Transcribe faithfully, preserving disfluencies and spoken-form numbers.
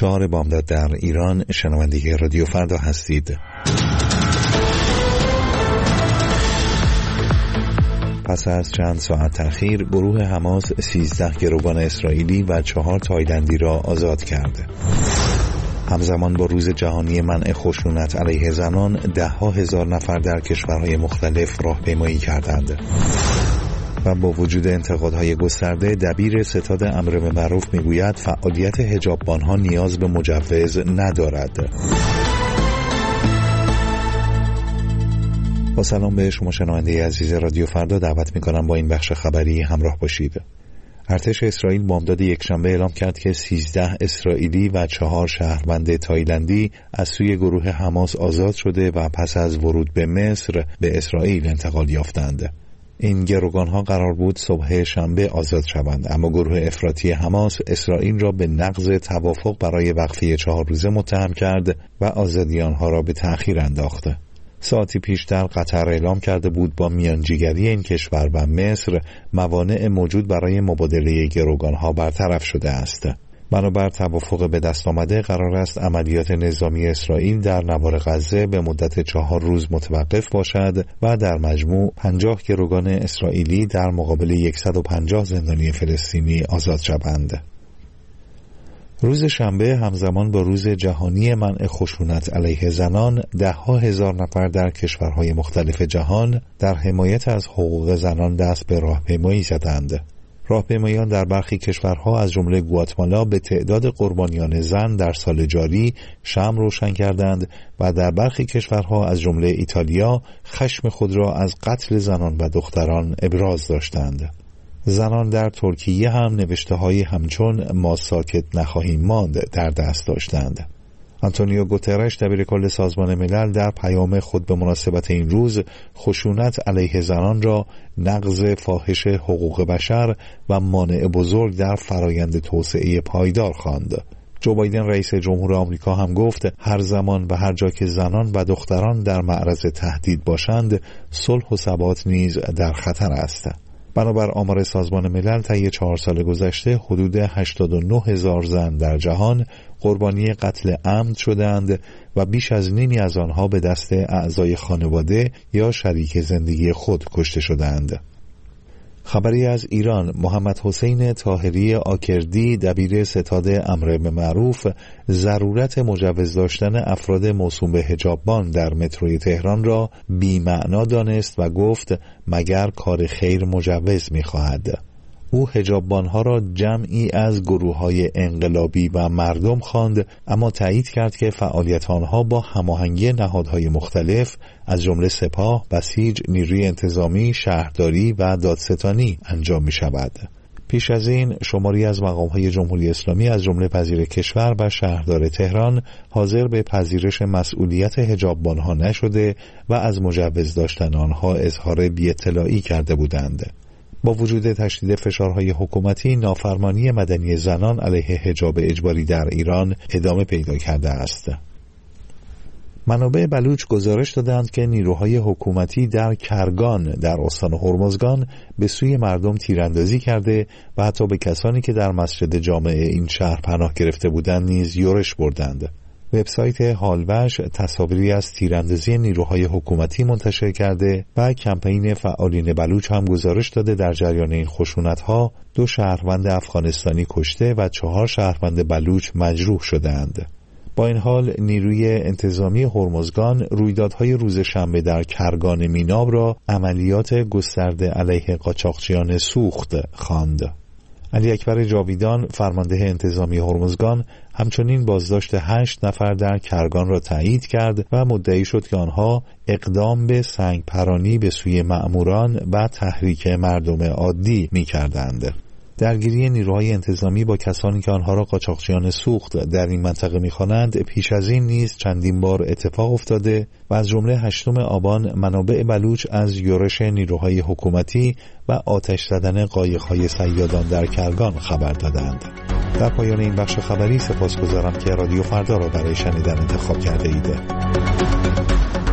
چهار بامداد در ایران، شنونده رادیو فردا هستید. پس از چند ساعت تأخیر، گروه حماس سیزده گروگان اسرائیلی و چهار تایلندی را آزاد کرد. همزمان با روز جهانی منع خشونت علیه زنان، ده ها هزار نفر در کشورهای مختلف راهپیمایی کردند. و با وجود انتقادهای گسترده، دبیر ستاد امر به معروف میگوید فعالیت حجاببانها نیاز به مجوز ندارد. با سلام به شما شنونده عزیز رادیو فردا، دعوت میکنم با این بخش خبری همراه باشید. ارتش اسرائیل بامداد یکشنبه اعلام کرد که سیزده اسرائیلی و چهار شهروند تایلندی از سوی گروه حماس آزاد شده و پس از ورود به مصر به اسرائیل انتقال یافتند. این گروگانها قرار بود صبح شنبه آزاد شوند، اما گروه افراطی حماس اسرائیل را به نقض توافق برای وقفه چهار روزه متهم کرد و آزادی آنها را به تأخیر انداخت. ساعتی پیشتر قطر اعلام کرده بود با میانجیگری این کشور و مصر موانع موجود برای مبادله گروگانها برطرف شده است. بنابر توافق به دست آمده، قرار است عملیات نظامی اسرائیل در نوار غزه به مدت چهار روز متوقف باشد و در مجموع پنجاه گروگان اسرائیلی در مقابل صد و پنجاه زندانی فلسطینی آزاد شوند. روز شنبه همزمان با روز جهانی منع خشونت علیه زنان، ده ها هزار نفر در کشورهای مختلف جهان در حمایت از حقوق زنان دست به راهپیمایی زدند. راهپیمایان در برخی کشورها از جمله گواتمالا به تعداد قربانیان زن در سال جاری شمع روشن کردند و در برخی کشورها از جمله ایتالیا خشم خود را از قتل زنان و دختران ابراز داشتند. زنان در ترکیه هم نوشته‌هایی همچون ما ساکت نخواهیم ماند در دست داشتند. آنتونیو گوترش دبیرکل سازمان ملل در پیام خود به مناسبت این روز خشونت علیه زنان را نقض فاحش حقوق بشر و مانع بزرگ در فرایند توسعه پایدار خواند. جو بایدن رئیس جمهور آمریکا هم گفت هر زمان و هر جا که زنان و دختران در معرض تهدید باشند، صلح و ثبات نیز در خطر است. بنابر آمار سازمان ملل، طی چهار سال گذشته حدود هشتاد و نه هزار زن در جهان قربانی قتل عمد شدند و بیش از نیمی از آنها به دست اعضای خانواده یا شریک زندگی خود کشته شدند. خبری از ایران: محمد حسین طاهری آکردی، دبیر ستاد امر به معروف، ضرورت مجوز داشتن افراد موسوم به حجاببان در متروی تهران را بی‌معنا دانست و گفت مگر کار خیر مجوز می‌خواهد. او حجاببانها را جمعی از گروه‌های انقلابی و مردم خواند، اما تایید کرد که فعالیت آنها با هماهنگی نهادهای مختلف از جمله سپاه، بسیج، نیروی انتظامی، شهرداری و دادستانی انجام می‌شود. پیش از این شماری از مقام‌های جمهوری اسلامی از جمله وزیر کشور و شهردار تهران حاضر به پذیرش مسئولیت حجاببانها نشده و از مجوز داشتن آنها اظهار بی‌اطلاعی کرده بودند. با وجود تشدید فشارهای حکومتی، نافرمانی مدنی زنان علیه حجاب اجباری در ایران ادامه پیدا کرده است. منابع بلوچ گزارش دادند که نیروهای حکومتی در کرگان در استان هرمزگان به سوی مردم تیراندازی کرده و حتی به کسانی که در مسجد جامع این شهر پناه گرفته بودند نیز یورش بردند. وبسایت هالوش تصاویری از تیراندازی نیروهای حکومتی منتشر کرده و کمپین فعالین بلوچ هم گزارش داده در جریان این خشونت‌ها دو شهروند افغانستانی کشته و چهار شهروند بلوچ مجروح شدند. با این حال نیروی انتظامی هرمزگان رویدادهای روز شنبه در کرگان میناب را عملیات گسترده علیه قاچاقچیان سوخت خواند. علی اکبر جاویدان، فرمانده انتظامی هرمزگان، همچنین بازداشت هشت نفر در کرگان را تایید کرد و مدعی شد که آنها اقدام به سنگ پرانی به سوی مأموران و تحریک مردم عادی می کردند. درگیری نیروهای انتظامی با کسانی که آنها را قاچاقچیان سوخت در این منطقه می‌خوانند پیش از این نیز چندین بار اتفاق افتاده و از جمله هشتم آبان منابع بلوچ از یورش نیروهای حکومتی و آتش زدن قایق‌های صیادان در کرگان خبر دادند. در پایان این بخش خبری سپاسگزارم که رادیو فردا را برای شنیدن انتخاب کرده اید.